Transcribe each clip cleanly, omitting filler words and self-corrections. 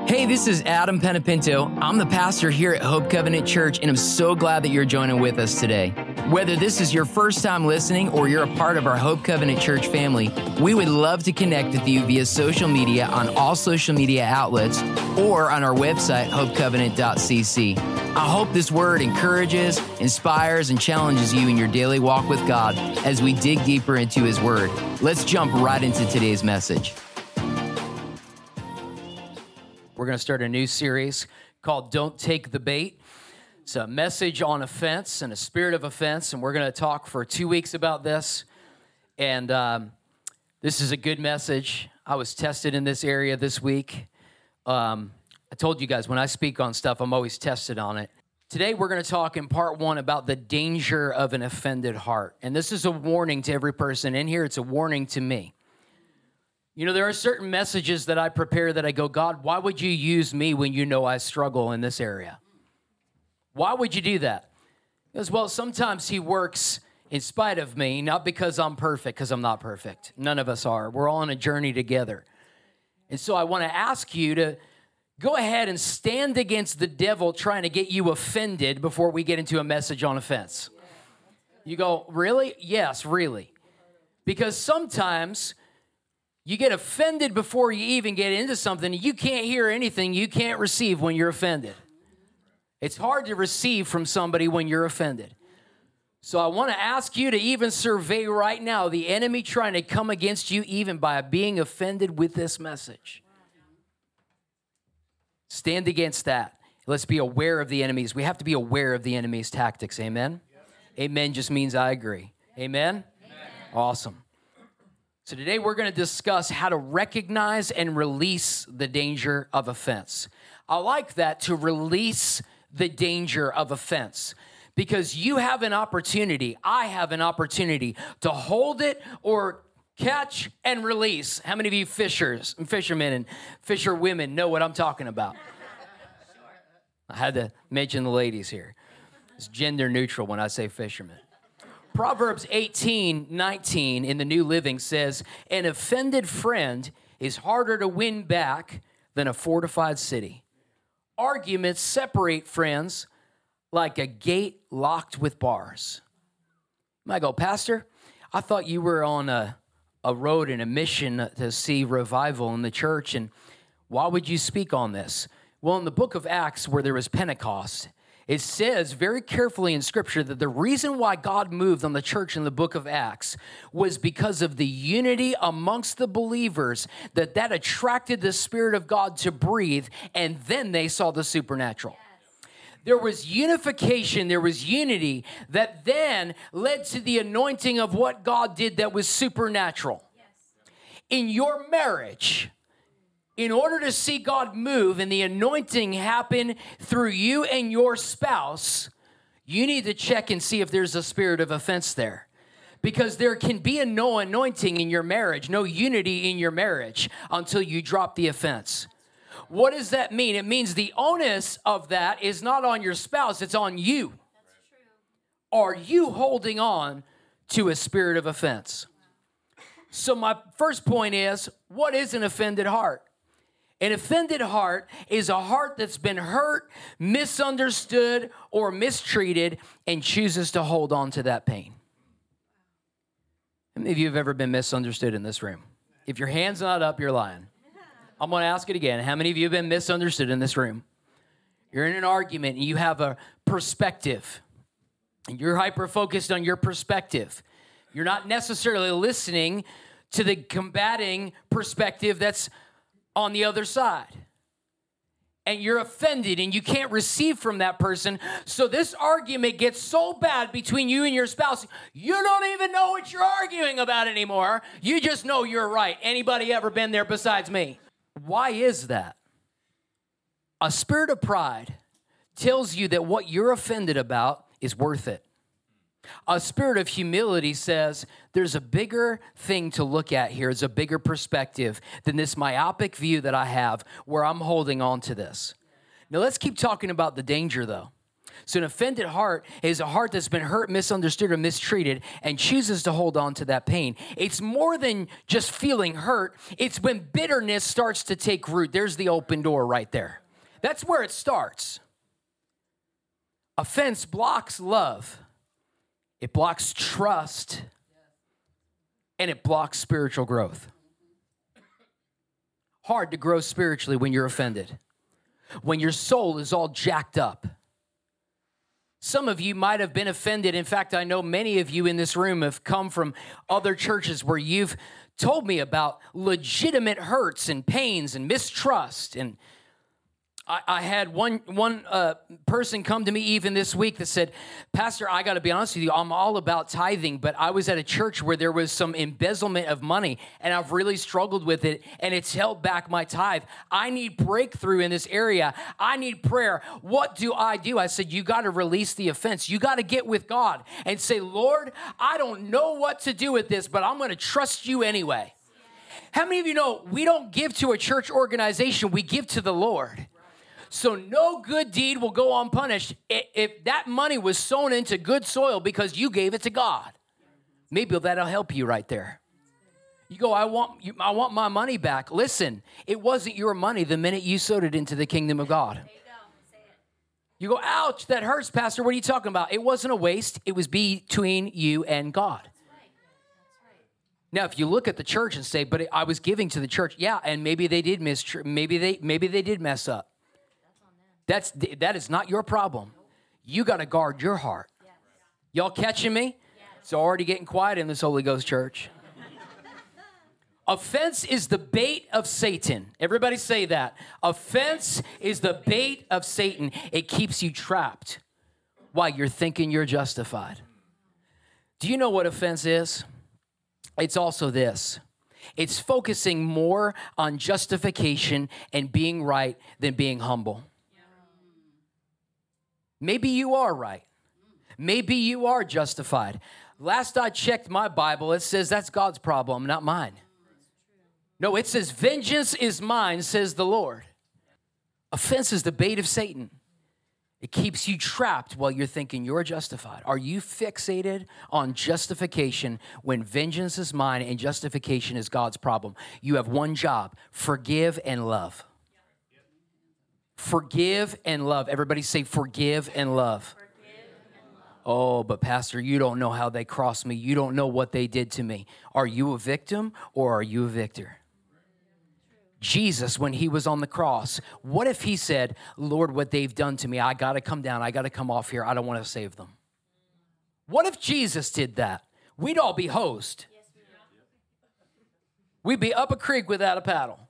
Hey, this is Adam Penapinto. I'm the pastor here at Hope Covenant Church, and I'm so glad that you're joining with us today. Whether this is your first time listening or you're a part of our Hope Covenant Church family, we would love to connect with you via social media on all social media outlets or on our website, hopecovenant.cc. I hope this word encourages, inspires, and challenges you in your daily walk with God as we dig deeper into His Word. Let's jump right into today's message. We're going to start a new series called Don't Take the Bait. It's a message on offense and a spirit of offense, and we're going to talk for 2 weeks about this. And this is a good message. I was tested in this area this week. I told you guys when I speak on stuff, I'm always tested on it. Today, we're going to talk in part one about the danger of an offended heart. And this is a warning to every person in here. It's a warning to me. You know, there are certain messages that I prepare that I go, God, why would you use me when you know I struggle in this area? Why would you do that? Because, well, sometimes He works in spite of me, not because I'm perfect, because I'm not perfect. None of us are. We're all on a journey together. And so I want to ask you to go ahead and stand against the devil trying to get you offended before we get into a message on offense. You go, really? Yes, really. Because sometimes you get offended before you even get into something. You can't hear anything. You can't receive when you're offended. It's hard to receive from somebody when you're offended. So I want to ask you to even survey right now the enemy trying to come against you even by being offended with this message. Stand against that. Let's be aware of the enemies. We have to be aware of the enemy's tactics. Amen? Amen just means I agree. Amen? Awesome. So today we're going to discuss how to recognize and release the danger of offense. I like that, to release the danger of offense, because you have an opportunity, I have an opportunity to hold it or catch and release. How many of you fishermen and fisherwomen know what I'm talking about? I had to mention the ladies here. It's gender neutral when I say fishermen. Proverbs 18:19 in the New Living says, an offended friend is harder to win back than a fortified city. Arguments separate friends like a gate locked with bars. You might go, Pastor, I thought you were on a road and a mission to see revival in the church, and why would you speak on this? Well, in the book of Acts, where there was Pentecost, it says very carefully in Scripture that the reason why God moved on the church in the book of Acts was because of the unity amongst the believers, that attracted the Spirit of God to breathe, and then they saw the supernatural. There was unification, there was unity that then led to the anointing of what God did that was supernatural. In your marriage, in order to see God move and the anointing happen through you and your spouse, you need to check and see if there's a spirit of offense there. Because there can be no anointing in your marriage, no unity in your marriage until you drop the offense. What does that mean? It means the onus of that is not on your spouse, it's on you. Are you holding on to a spirit of offense? So my first point is, what is an offended heart? An offended heart is a heart that's been hurt, misunderstood, or mistreated and chooses to hold on to that pain. How many of you have ever been misunderstood in this room? If your hand's not up, you're lying. I'm going to ask it again. How many of you have been misunderstood in this room? You're in an argument and you have a perspective, and you're hyper-focused on your perspective. You're not necessarily listening to the combating perspective that's on the other side. And you're offended and you can't receive from that person. So this argument gets so bad between you and your spouse, you don't even know what you're arguing about anymore. You just know you're right. Anybody ever been there besides me? Why is that? A spirit of pride tells you that what you're offended about is worth it. A spirit of humility says there's a bigger thing to look at here. There's a bigger perspective than this myopic view that I have where I'm holding on to this. Now, let's keep talking about the danger, though. So an offended heart is a heart that's been hurt, misunderstood, or mistreated and chooses to hold on to that pain. It's more than just feeling hurt. It's when bitterness starts to take root. There's the open door right there. That's where it starts. Offense blocks love. It blocks trust. And it blocks spiritual growth. Hard to grow spiritually when you're offended. When your soul is all jacked up. Some of you might have been offended. In fact, I know many of you in this room have come from other churches where you've told me about legitimate hurts and pains and mistrust. And I had one person come to me even this week that said, Pastor, I got to be honest with you, I'm all about tithing, but I was at a church where there was some embezzlement of money, and I've really struggled with it, and it's held back my tithe. I need breakthrough in this area. I need prayer. What do? I said, you got to release the offense. You got to get with God and say, Lord, I don't know what to do with this, but I'm going to trust you anyway. How many of you know we don't give to a church organization, we give to the Lord? So no good deed will go unpunished if that money was sown into good soil because you gave it to God. Maybe that'll help you right there. You go, I want my money back. Listen, it wasn't your money the minute you sowed it into the kingdom of God. There you go. Say it. You go, ouch, that hurts, Pastor. What are you talking about? It wasn't a waste. It was between you and God. Now, if you look at the church and say, but I was giving to the church, yeah, and maybe they did maybe they did mess up. That is not your problem. You got to guard your heart. Y'all catching me? It's already getting quiet in this Holy Ghost church. Offense is the bait of Satan. Everybody say that. Offense is the bait of Satan. It keeps you trapped while you're thinking you're justified. Do you know what offense is? It's also this. It's focusing more on justification and being right than being humble. Maybe you are right. Maybe you are justified. Last I checked my Bible, it says that's God's problem, not mine. No, it says, vengeance is mine, says the Lord. Offense is the bait of Satan. It keeps you trapped while you're thinking you're justified. Are you fixated on justification when vengeance is mine and justification is God's problem? You have one job, forgive and love. Forgive and love. Everybody say forgive and love. Oh, but Pastor, you don't know how they crossed me. You don't know what they did to me. Are you a victim or are you a victor? Jesus, when he was on the cross, what if he said, Lord, what they've done to me, I got to come down. I got to come off here. I don't want to save them. What if Jesus did that? We'd all be hosed. We'd be up a creek without a paddle.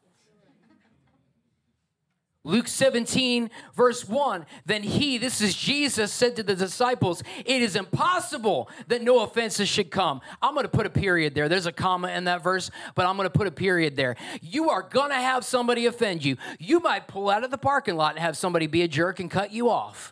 Luke 17, verse 1, then he, this is Jesus, said to the disciples, it is impossible that no offenses should come. I'm going to put a period there. There's a comma in that verse, but I'm going to put a period there. You are going to have somebody offend you. You might pull out of the parking lot and have somebody be a jerk and cut you off.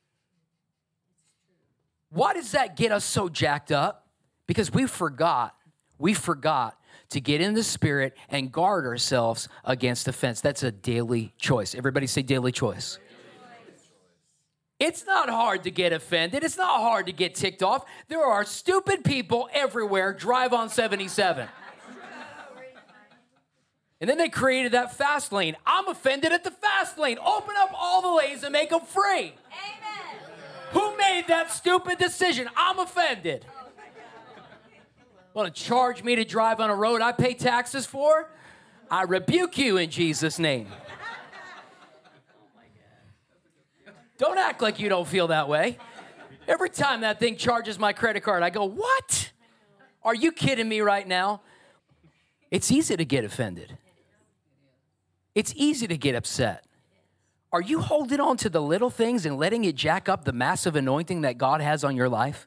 Why does that get us so jacked up? Because we forgot to get in the Spirit and guard ourselves against offense. That's a daily choice. Everybody say daily choice. It's not hard to get offended. It's not hard to get ticked off. There are stupid people everywhere. Drive on 77. And then they created that fast lane. I'm offended at the fast lane. Open up all the lanes and make them free. Amen. Who made that stupid decision? I'm offended. Want to charge me to drive on a road I pay taxes for? I rebuke you in Jesus' name. Don't act like you don't feel that way. Every time that thing charges my credit card, I go, what? Are you kidding me right now? It's easy to get offended. It's easy to get upset. Are you holding on to the little things and letting it jack up the massive anointing that God has on your life?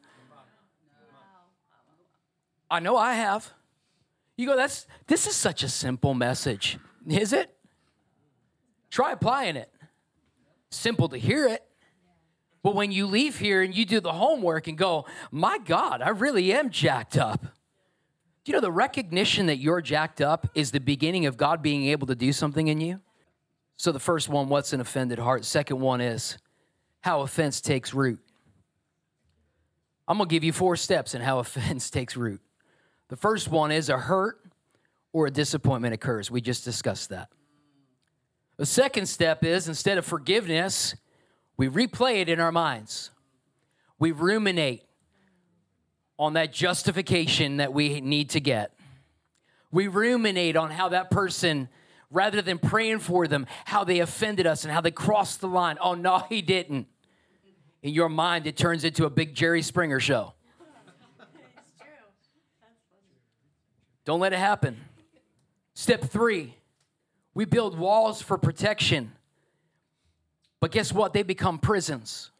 I know I have. You go, this is such a simple message. Is it? Try applying it. Simple to hear it. But when you leave here and you do the homework and go, my God, I really am jacked up. Do you know the recognition that you're jacked up is the beginning of God being able to do something in you? So the first one, what's an offended heart? Second one is how offense takes root. I'm going to give you 4 steps in how offense takes root. The first one is a hurt or a disappointment occurs. We just discussed that. The second step is, instead of forgiveness, we replay it in our minds. We ruminate on that justification that we need to get. We ruminate on how that person, rather than praying for them, how they offended us and how they crossed the line. Oh, no, he didn't. In your mind, it turns into a big Jerry Springer show. It's true. That's funny. Don't let it happen. Step 3, we build walls for protection. But guess what? They become prisons.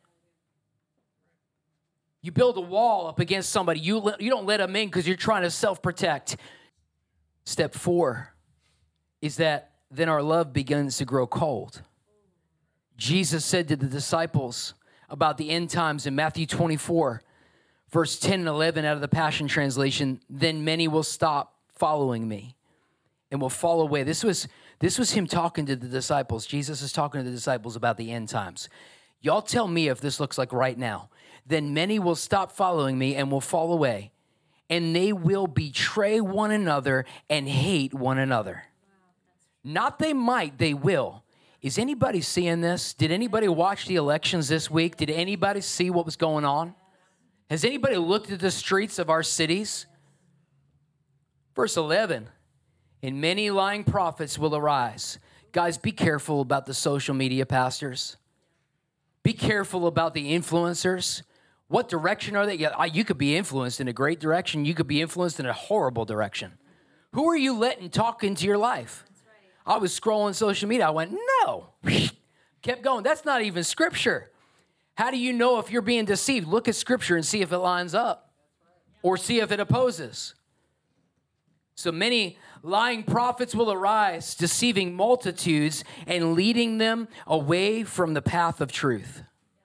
You build a wall up against somebody. You don't let them in because you're trying to self-protect. Step 4 is that then our love begins to grow cold. Jesus said to the disciples about the end times in Matthew 24, verse 10 and 11 out of the Passion Translation, then many will stop following me and will fall away. This was him talking to the disciples. Jesus is talking to the disciples about the end times. Y'all tell me if this looks like right now. Then many will stop following me and will fall away, and they will betray one another and hate one another. Not they might, they will. Is anybody seeing this? Did anybody watch the elections this week? Did anybody see what was going on? Has anybody looked at the streets of our cities? Verse 11, and many lying prophets will arise. Guys, be careful about the social media pastors. Be careful about the influencers. What direction are they? Yeah, you could be influenced in a great direction. You could be influenced in a horrible direction. Who are you letting talk into your life? I was scrolling social media. I went, no. Kept going. That's not even scripture. How do you know if you're being deceived? Look at scripture and see if it lines up or see if it opposes. So many lying prophets will arise, deceiving multitudes and leading them away from the path of truth.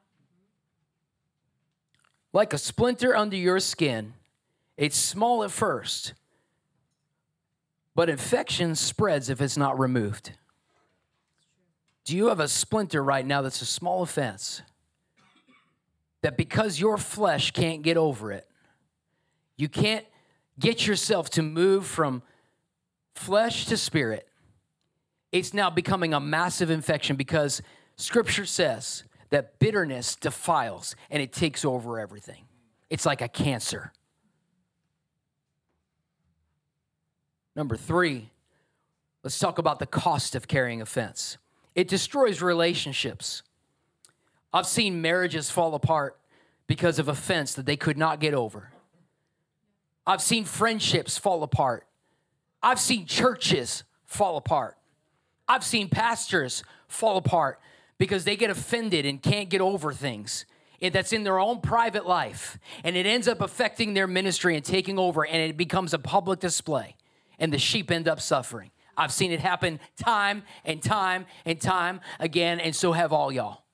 Like a splinter under your skin, it's small at first, but infection spreads if it's not removed. Do you have a splinter right now that's a small offense that because your flesh can't get over it, you can't get yourself to move from flesh to spirit? It's now becoming a massive infection because Scripture says that bitterness defiles and it takes over everything. It's like a cancer. Number 3, let's talk about the cost of carrying offense. It destroys relationships. I've seen marriages fall apart because of offense that they could not get over. I've seen friendships fall apart. I've seen churches fall apart. I've seen pastors fall apart because they get offended and can't get over things that's in their own private life. And it ends up affecting their ministry and taking over, and it becomes a public display. And the sheep end up suffering. I've seen it happen time and time and time again, and so have all y'all.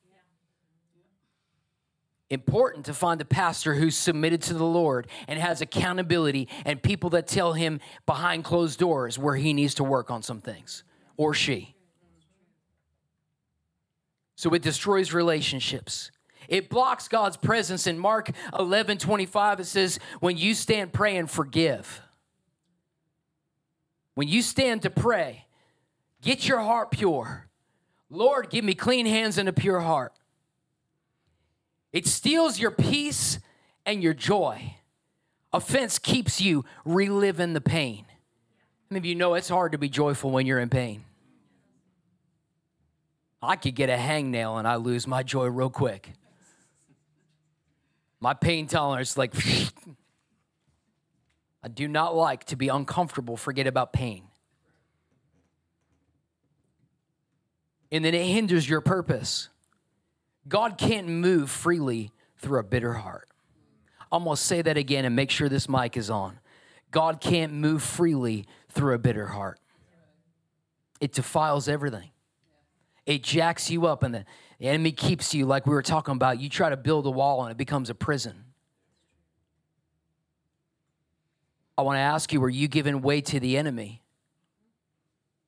Important to find a pastor who's submitted to the Lord and has accountability and people that tell him behind closed doors where he needs to work on some things, or she. So it destroys relationships. It blocks God's presence. In Mark 11:25, it says, when you stand praying, forgive. When you stand to pray, get your heart pure. Lord, give me clean hands and a pure heart. It steals your peace and your joy. Offense keeps you reliving the pain. Many of you know it's hard to be joyful when you're in pain. I could get a hangnail and I lose my joy real quick. My pain tolerance is like, I do not like to be uncomfortable, forget about pain. And then it hinders your purpose. God can't move freely through a bitter heart. I'm going to say that again and make sure this mic is on. God can't move freely through a bitter heart. It defiles everything. It jacks you up, and the enemy keeps you, like we were talking about. You try to build a wall and it becomes a prison. I want to ask you, are you giving way to the enemy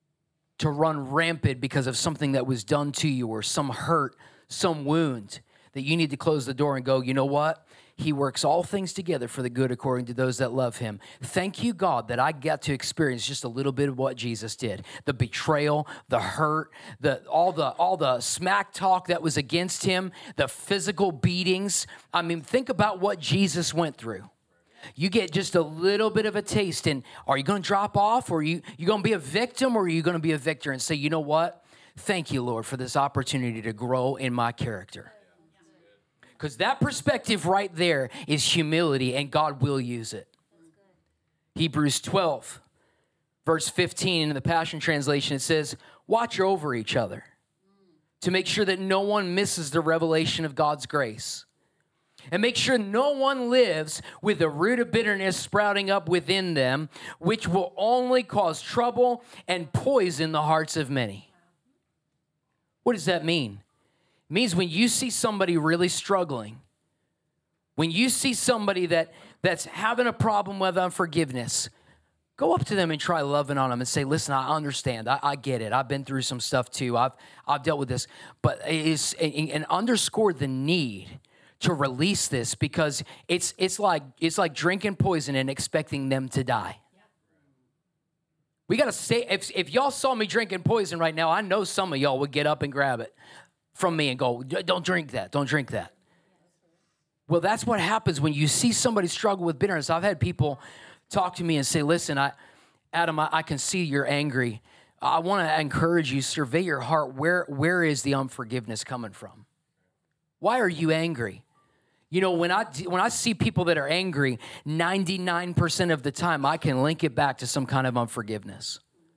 to run rampant because of something that was done to you or some hurt, some wound that you need to close the door and go, you know what? He works all things together for the good according to those that love him. Thank you, God, that I got to experience just a little bit of what Jesus did. The betrayal, the hurt, all the smack talk that was against him, the physical beatings. I mean, think about what Jesus went through. You get just a little bit of a taste, and are you going to drop off, or are you going to be a victim, or are you going to be a victor and say, you know what? Thank you, Lord, for this opportunity to grow in my character. Because that perspective right there is humility, and God will use it. Hebrews 12, verse 15 in the Passion Translation, it says, watch over each other to make sure that no one misses the revelation of God's grace. And make sure no one lives with a root of bitterness sprouting up within them, which will only cause trouble and poison the hearts of many. What does that mean? It means when you see somebody really struggling, when you see somebody that's having a problem with unforgiveness, go up to them and try loving on them and say, listen, I understand. I get it. I've been through some stuff too. I've dealt with this. But and underscore the need to release this, because it's like drinking poison and expecting them to die. We got to say, if y'all saw me drinking poison right now, I know some of y'all would get up and grab it from me and go, don't drink that. Don't drink that. Well, that's what happens when you see somebody struggle with bitterness. I've had people talk to me and say, listen, Adam, I can see you're angry. I want to encourage you, survey your heart. Where is the unforgiveness coming from? Why are you angry? You know, when I see people that are angry, 99% of the time, I can link it back to some kind of unforgiveness.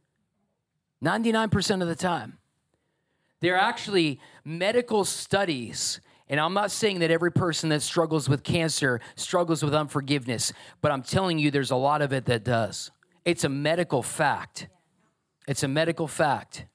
99% of the time. There are actually medical studies, and I'm not saying that every person that struggles with cancer struggles with unforgiveness, but I'm telling you there's a lot of it that does. It's a medical fact. It's a medical fact.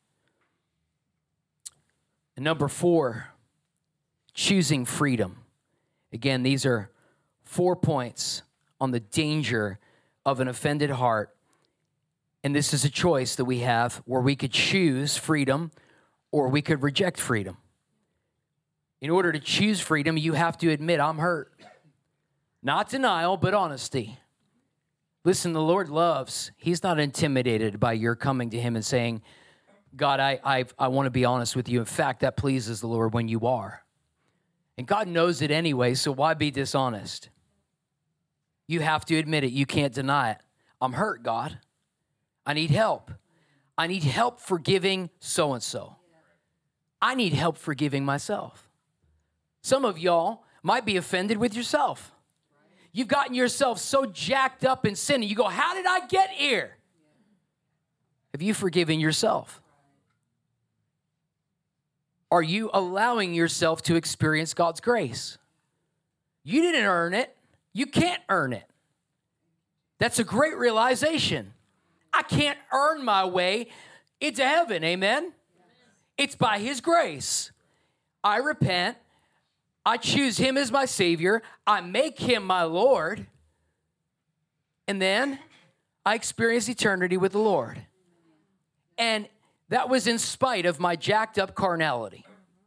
And number 4, choosing freedom. Again, these are 4 points on the danger of an offended heart. And this is a choice that we have where we could choose freedom or we could reject freedom. In order to choose freedom, you have to admit, I'm hurt. Not denial, but honesty. Listen, the Lord loves. He's not intimidated by your coming to him and saying, God, I want to be honest with you. In fact, that pleases the Lord when you are. And God knows it anyway, so why be dishonest? You have to admit it. You can't deny it. I'm hurt, God. I need help. I need help forgiving so-and-so. I need help forgiving myself. Some of y'all might be offended with yourself. You've gotten yourself so jacked up in sin, and you go, how did I get here? Have you forgiven yourself? Are you allowing yourself to experience God's grace? You didn't earn it. You can't earn it. That's a great realization. I can't earn my way into heaven, amen? It's by his grace. I repent. I choose him as my Savior. I make him my Lord. And then I experience eternity with the Lord. And that was in spite of my jacked up carnality.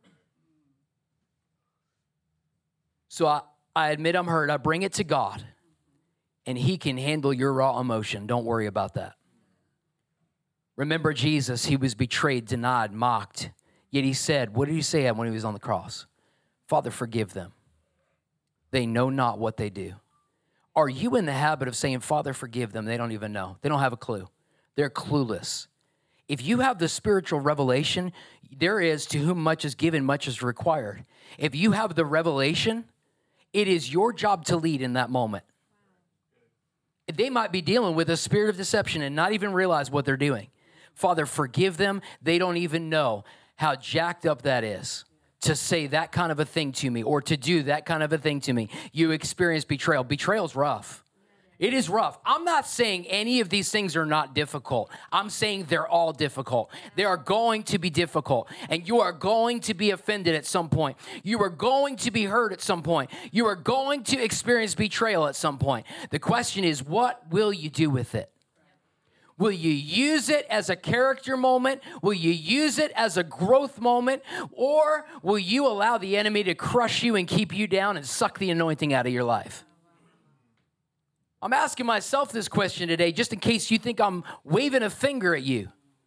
So I admit I'm hurt. I bring it to God. And he can handle your raw emotion. Don't worry about that. Remember Jesus, he was betrayed, denied, mocked. Yet he said, what did he say when he was on the cross? Father, forgive them. They know not what they do. Are you in the habit of saying, Father, forgive them? They don't even know. They don't have a clue. They're clueless. If you have the spiritual revelation, there is to whom much is given, much is required. If you have the revelation, it is your job to lead in that moment. They might be dealing with a spirit of deception and not even realize what they're doing. Father, forgive them. They don't even know how jacked up that is to say that kind of a thing to me or to do that kind of a thing to me. You experience betrayal. Betrayal's rough. It is rough. I'm not saying any of these things are not difficult. I'm saying they're all difficult. They are going to be difficult. And you are going to be offended at some point. You are going to be hurt at some point. You are going to experience betrayal at some point. The question is, what will you do with it? Will you use it as a character moment? Will you use it as a growth moment? Or will you allow the enemy to crush you and keep you down and suck the anointing out of your life? I'm asking myself this question today just in case you think I'm waving a finger at you.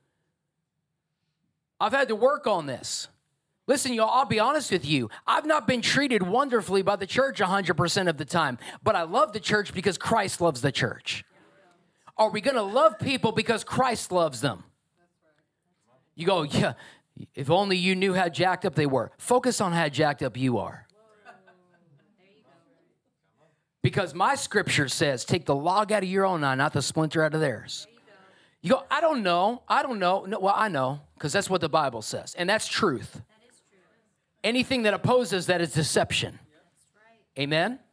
I've had to work on this. Listen, y'all, I'll be honest with you. I've not been treated wonderfully by the church 100% of the time, but I love the church because Christ loves the church. Are we going to love people because Christ loves them? You go, yeah, if only you knew how jacked up they were. Focus on how jacked up you are. Because my scripture says, take the log out of your own eye, not the splinter out of theirs. You go, I don't know. No, well, I know, because that's what the Bible says, and that's truth. That is true. Anything that opposes that is deception. That's right. Amen? Amen.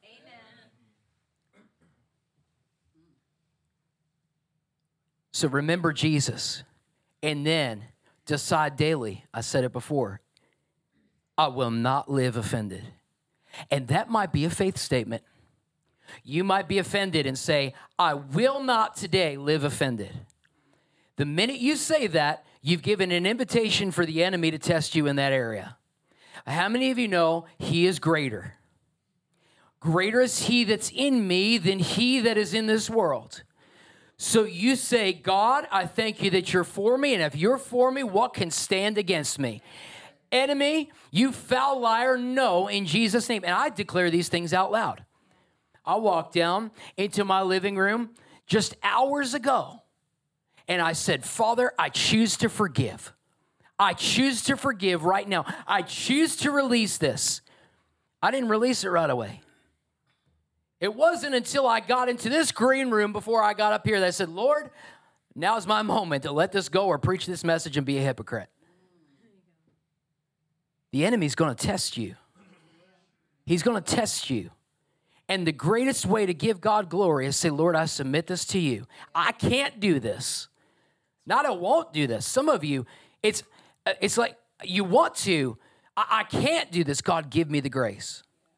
So remember Jesus, and then decide daily. I said it before. I will not live offended. And that might be a faith statement. You might be offended and say, I will not today live offended. The minute you say that, you've given an invitation for the enemy to test you in that area. How many of you know he is greater? Greater is he that's in me than he that is in this world. So you say, God, I thank you that you're for me, and if you're for me, what can stand against me? Enemy, you foul liar, no, in Jesus' name. And I declare these things out loud. I walked down into my living room just hours ago, and I said, Father, I choose to forgive. I choose to forgive right now. I choose to release this. I didn't release it right away. It wasn't until I got into this green room before I got up here that I said, Lord, now's my moment to let this go or preach this message and be a hypocrite. The enemy's going to test you. He's going to test you. And the greatest way to give God glory is say, Lord, I submit this to you. I can't do this. Not I won't do this. Some of you, it's like you want to. I can't do this. God, give me the grace.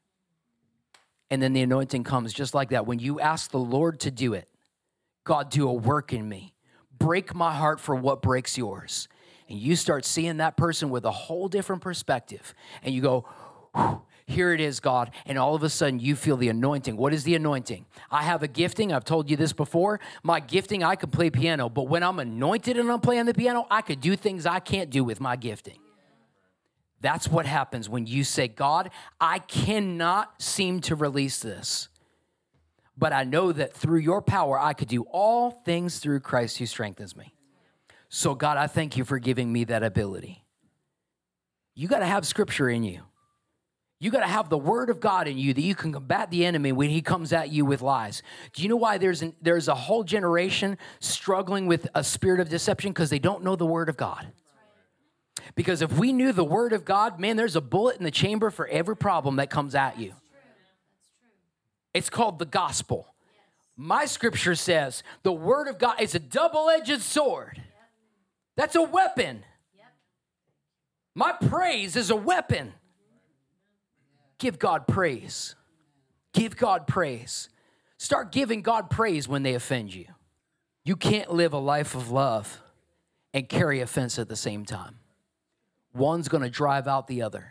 And then the anointing comes just like that. When you ask the Lord to do it, God, do a work in me. Break my heart for what breaks yours. And you start seeing that person with a whole different perspective. And you go, whew, here it is, God. And all of a sudden, you feel the anointing. What is the anointing? I have a gifting. I've told you this before. My gifting, I can play piano. But when I'm anointed and I'm playing the piano, I could do things I can't do with my gifting. That's what happens when you say, God, I cannot seem to release this. But I know that through your power, I could do all things through Christ who strengthens me. So, God, I thank you for giving me that ability. You got to have scripture in you. You got to have the word of God in you that you can combat the enemy when he comes at you with lies. Do you know why there's a whole generation struggling with a spirit of deception? Because they don't know the word of God. Because if we knew the word of God, man, there's a bullet in the chamber for every problem that comes at you. It's called the gospel. My scripture says the word of God is a double-edged sword. That's a weapon. My praise is a weapon. Give God praise. Give God praise. Start giving God praise when they offend you. You can't live a life of love and carry offense at the same time. One's going to drive out the other.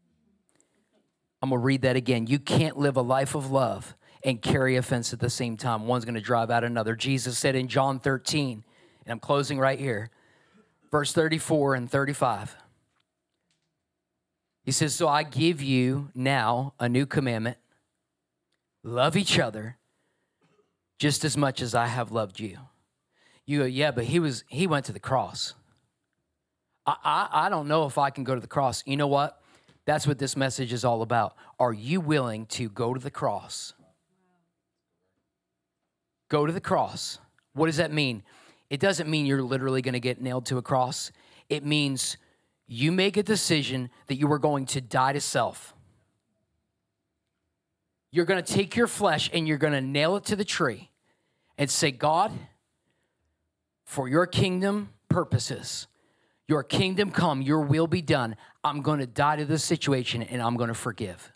I'm going to read that again. You can't live a life of love and carry offense at the same time. One's going to drive out another. Jesus said in John 13, and I'm closing right here, verse 34 and 35. He says, so I give you now a new commandment. Love each other just as much as I have loved you. You go, yeah, but he went to the cross. I don't know if I can go to the cross. You know what? That's what this message is all about. Are you willing to go to the cross? Go to the cross. What does that mean? It doesn't mean you're literally going to get nailed to a cross. It means you make a decision that you are going to die to self. You're going to take your flesh and you're going to nail it to the tree and say, God, for your kingdom purposes, your kingdom come, your will be done. I'm going to die to this situation and I'm going to forgive.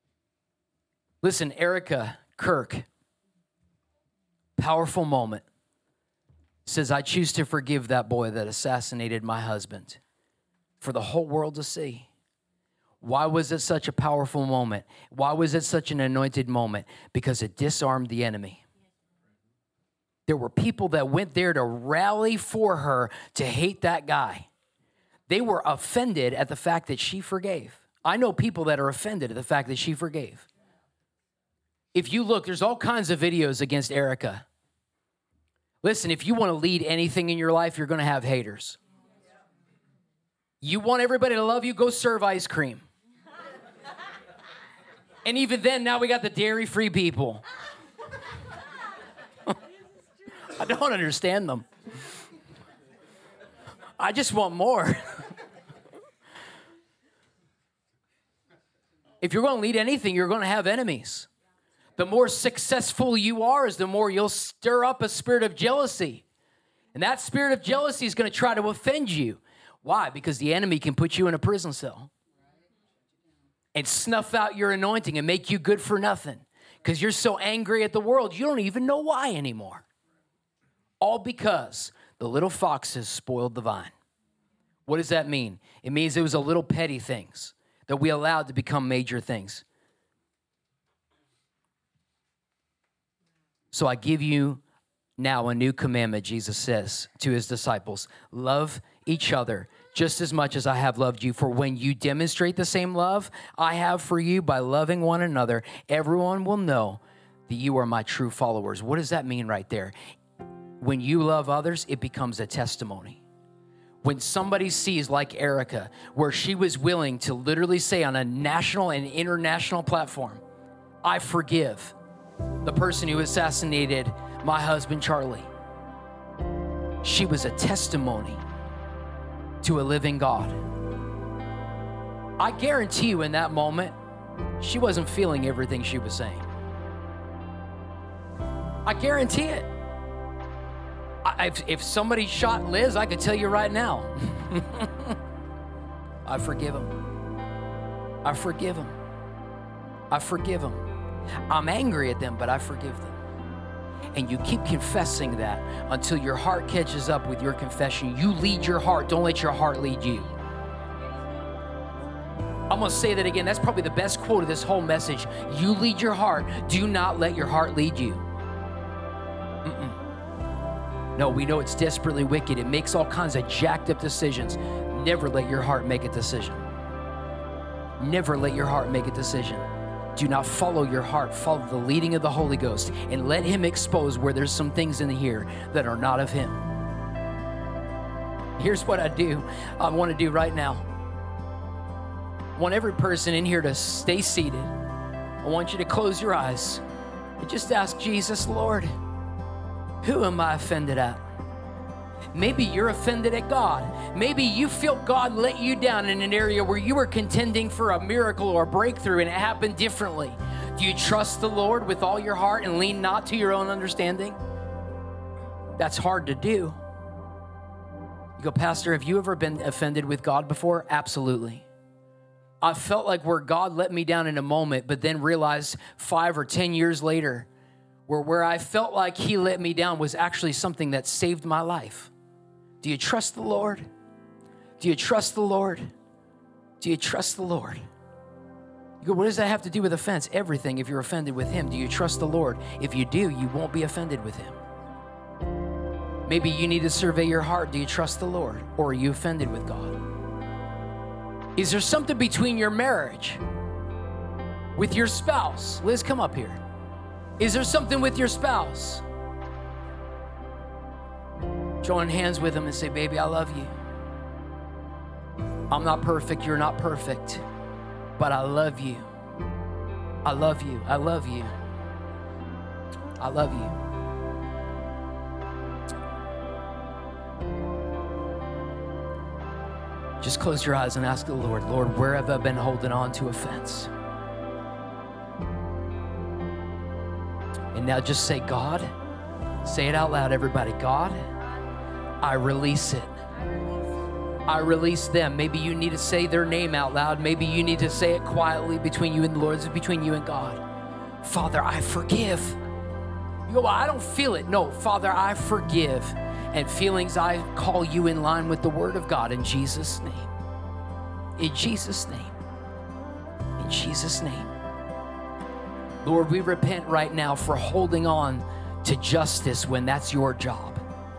Listen, Erica Kirk, powerful moment. says, I choose to forgive that boy that assassinated my husband for the whole world to see. Why was it such a powerful moment? Why was it such an anointed moment? Because it disarmed the enemy. There were people that went there to rally for her to hate that guy. They were offended at the fact that she forgave. I know people that are offended at the fact that she forgave. If you look, there's all kinds of videos against Erica. Listen, if you want to lead anything in your life, you're going to have haters. You want everybody to love you, go serve ice cream. And even then, now we got the dairy-free people. I don't understand them. I just want more. If you're going to lead anything, you're going to have enemies. The more successful you are is the more you'll stir up a spirit of jealousy. And that spirit of jealousy is going to try to offend you. Why? Because the enemy can put you in a prison cell and snuff out your anointing and make you good for nothing because you're so angry at the world, you don't even know why anymore. All because the little foxes spoiled the vine. What does that mean? It means it was a little petty things that we allowed to become major things. So I give you now a new commandment, Jesus says to his disciples. Love each other just as much as I have loved you. For when you demonstrate the same love I have for you by loving one another, everyone will know that you are my true followers. What does that mean right there? When you love others, it becomes a testimony. When somebody sees, like Erica, where she was willing to literally say on a national and international platform, I forgive the person who assassinated my husband, Charlie. She was a testimony to a living God. I guarantee you in that moment, she wasn't feeling everything she was saying. I guarantee it. If somebody shot Liz, I could tell you right now, I forgive him. I forgive him. I forgive him. I'm angry at them, but I forgive them. And you keep confessing that until your heart catches up with your confession. You lead your heart. Don't let your heart lead you. I'm going to say that again. That's probably the best quote of this whole message. You lead your heart. Do not let your heart lead you. No, we know it's desperately wicked. It makes all kinds of jacked up decisions. Never let your heart make a decision. Never let your heart make a decision. Do not follow your heart. Follow the leading of the Holy Ghost and let him expose where there's some things in here that are not of him. Here's what I want to do right now. I want every person in here to stay seated. I want you to close your eyes and just ask Jesus, Lord, who am I offended at? Maybe you're offended at God. Maybe you feel God let you down in an area where you were contending for a miracle or a breakthrough and it happened differently. Do you trust the Lord with all your heart and lean not to your own understanding? That's hard to do. You go, Pastor, have you ever been offended with God before? Absolutely. I felt like where God let me down in a moment, but then realized 5 or 10 years later, where I felt like he let me down was actually something that saved my life. Do you trust the Lord? Do you trust the Lord? Do you trust the Lord? You go, what does that have to do with offense? Everything if you're offended with him. Do you trust the Lord? If you do, you won't be offended with him. Maybe you need to survey your heart. Do you trust the Lord? Or are you offended with God? Is there something between your marriage with your spouse? Liz, come up here. Is there something with your spouse? Join hands with him and say, baby, I love you. I'm not perfect. You're not perfect. But I love you. I love you. I love you. I love you. Just close your eyes and ask the Lord, Lord, where have I been holding on to offense? And now just say, God, say it out loud, everybody. God, I release it. I release them. Maybe you need to say their name out loud. Maybe you need to say it quietly between you and the Lord. It's between you and God. Father, I forgive. You go, well, I don't feel it. No, Father, I forgive. and feelings, I call you in line with the word of God in Jesus' name. In Jesus' name. In Jesus' name. Lord, we repent right now for holding on to justice when that's your job.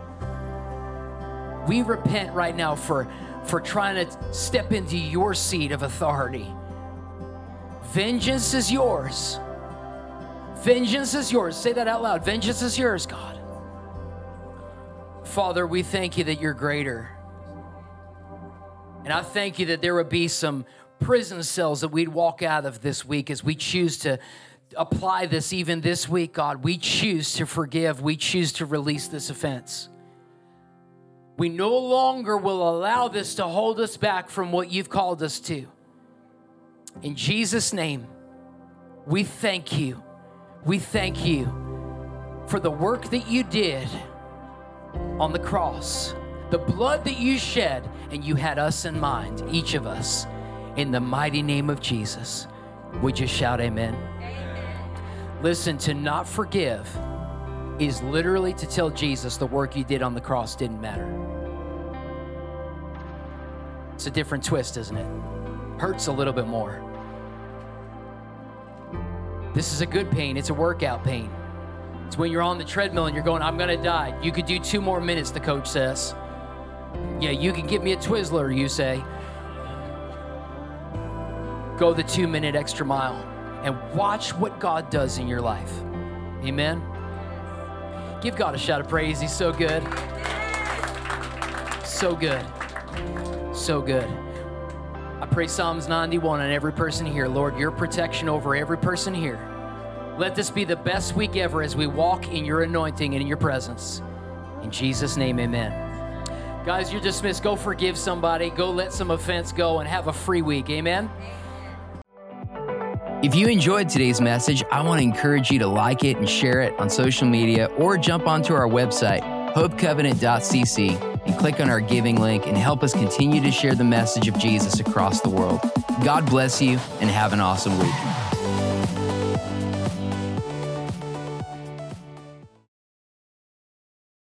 We repent right now for trying to step into your seat of authority. Vengeance is yours. Vengeance is yours. Say that out loud. Vengeance is yours, God. Father, we thank you that you're greater. And I thank you that there would be some prison cells that we'd walk out of this week as we choose to apply this even this week, God. We choose to forgive. We choose to release this offense. We no longer will allow this to hold us back from what you've called us to. In Jesus' name, we thank you. We thank you for the work that you did on the cross, the blood that you shed, and you had us in mind, each of us, in the mighty name of Jesus. Would you shout amen? Amen. Listen, to not forgive is literally to tell Jesus the work you did on the cross didn't matter. It's a different twist, isn't it? Hurts a little bit more. This is a good pain. It's a workout pain. It's when you're on the treadmill and you're going, I'm going to die. You could do 2 more minutes, the coach says. Yeah, you can give me a Twizzler, you say. Go the 2-minute extra mile and watch what God does in your life. Amen. Give God a shout of praise. He's so good. So good. So good. I pray Psalms 91 on every person here. Lord, your protection over every person here. Let this be the best week ever as we walk in your anointing and in your presence. In Jesus' name, amen. Guys, you're dismissed. Go forgive somebody. Go let some offense go and have a free week. Amen. If you enjoyed today's message, I want to encourage you to like it and share it on social media or jump onto our website, hopecovenant.cc, and click on our giving link and help us continue to share the message of Jesus across the world. God bless you and have an awesome week.